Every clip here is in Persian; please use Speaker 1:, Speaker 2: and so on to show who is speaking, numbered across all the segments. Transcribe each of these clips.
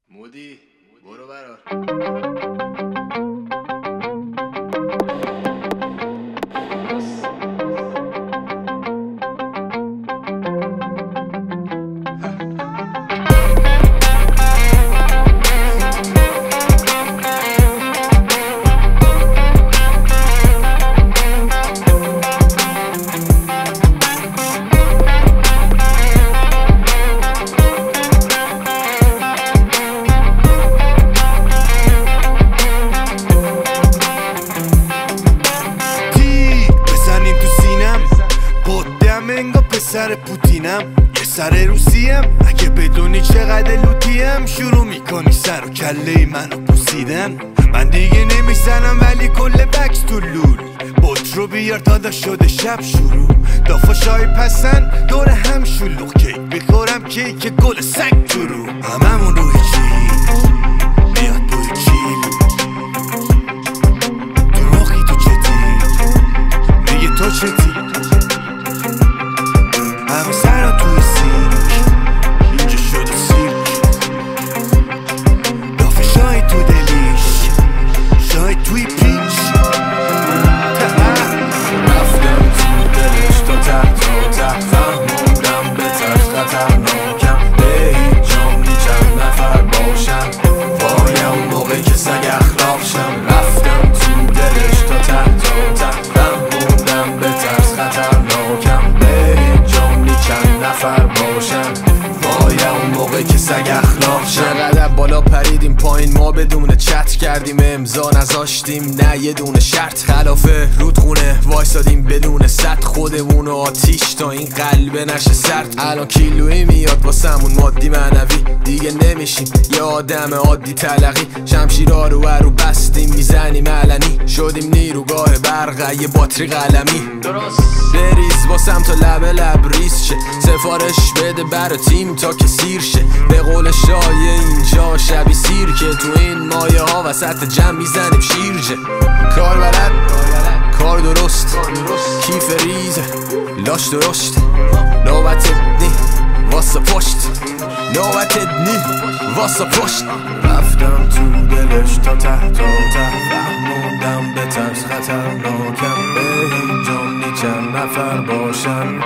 Speaker 1: مودی برو برار.
Speaker 2: سر پوتینم یه سر روسیم، اگه بدونی چقدر لوتیم شروع میکنی سر و کله منو بوسیدن. من دیگه نمیزنم ولی کل بکس تو لول، بوت رو بیار تا شده شب شروع. دافاشای پسن دور هم شلوغ، کیک بخورم کیک گل سگ تو رو. هممون روی چیل بیاد بوی چیل، تو مخی تو چتی میگه تو چتی، همه سرا توی سیرک اینجا شده سیرک. دافه شای تو دلیش، شای توی پیچ.
Speaker 3: رفتم تو دلش تا تحت و تحت، فهموندم به ترس خطرناکم، به هیچ جام نی چند نفر باشن، وای اون موقع که سگ اخلاق شم. رفتم تو دلش تا تحت و تحت، فهموندم به ترس خطرناکم، به هیچ جام نی چند نفر باشن، وای اون موقع که سگ اخلاق شم. چقدر بالا پریدیم پایین ما بدون چت کردیم، امضا نذاشتیم نه یه دونه شرط، خلاف رودخونه وایسادیم بدون سد، خودمونو آتیش تا این قلبه نشه سرد. الان کیلویی میاد واسمون مادی معنوی، دیگه نمیشیم یه آدم عادی تلقی، شمشیرها رو بستیم میزنیم علنی، شدیم نیروگاه برق یه باتری قلمی. درست بریز واسم تا لب ریز شه، سفارش بده برا تیم تا که سیر شه، به قول شایه اینجا شبی سیر که تو این مایه ها وسط جمع میزنیم شیرجه. کار بلد کار درست، کیف ریزه لاش درشت، نوبت نی واسه پشت، نوبت نی واسه پشت. رفتم تو دلش تا تحت و تحت، فهموندم به ترس خطرناکم، به هیچ جام نی چند نفر باشن.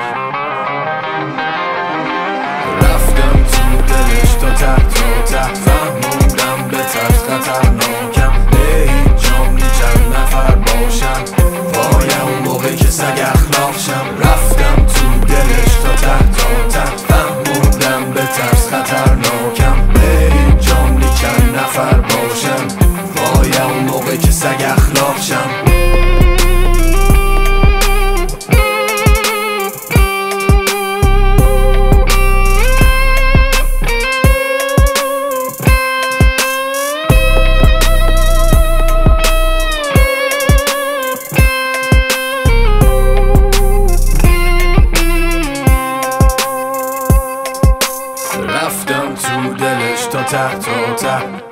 Speaker 3: رفتم تو دلش تا تحت و تحت، فهموندم به ترس خطرناکم، به هیچ جام نی چند نفر باشن، وای اون موقع که سگ اخلاق شم. رفتم تو دلش تا تحت و تحت، فهموندم به ترس خطرناکم، به هیچ جام نی چند نفر باشن، وای اون موقع که سگ اخلاق شم. رفتم تو دلش تا تحت و تحت،